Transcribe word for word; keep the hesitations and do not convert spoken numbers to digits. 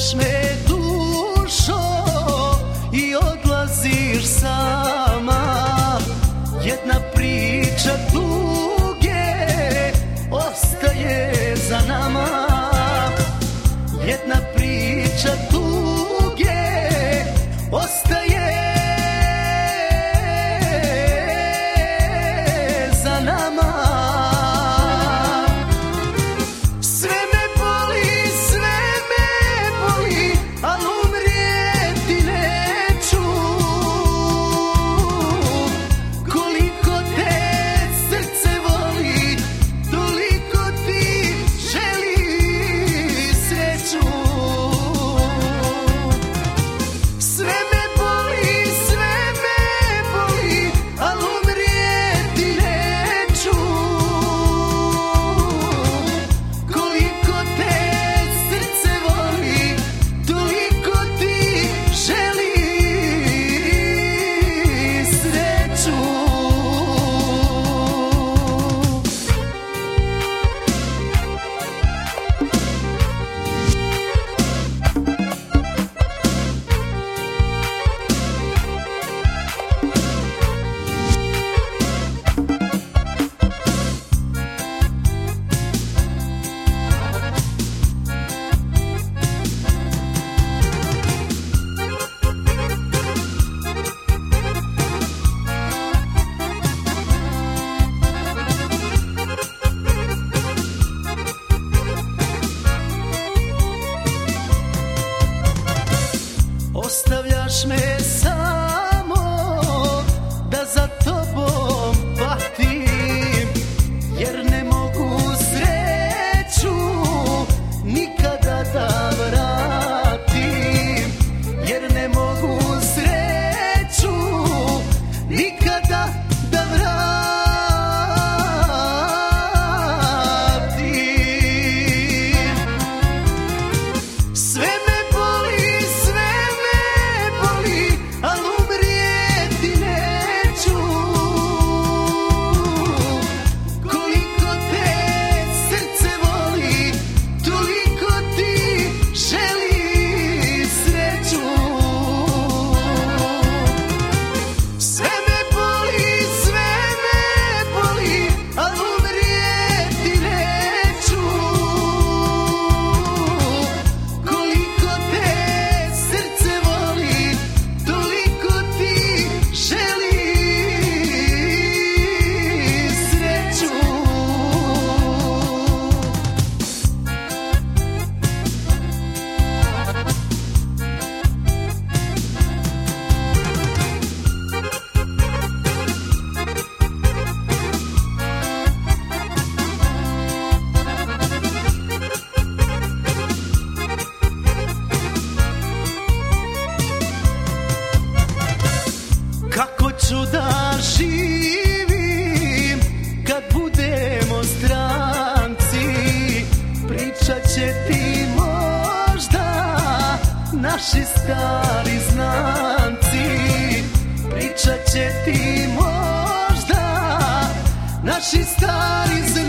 Ostavljaš me dušo i odlaziš sama. Jedna priča tuge ostaje za nama. Jedna priča tuge ostaje za nama. Sve me boli, sve me boli, al umrijeti neću. Koliko te srce voli, toliko ti želi sreću. Sve me boli, sve me boli, al umrijeti neću. Koliko te srce voli, toliko ti želi sreću. Ostavljaš me samo da za tobom patim, jer ne mogu sreću nikada da vratim. Jer ne mogu sreću nikada da vratim. Sve me boli, sve me boli, al umrijeti neću. Koliko te srce voli, toliko ti želi sreću. Sve me boli, sve me boli, al umrijeti neću. Koliko te srce voli, toliko ti želi sreću. Kako ću da živim kad budemo stranci? Pričat će ti možda naši stari znanci. Pričat će ti možda naši stari znanci.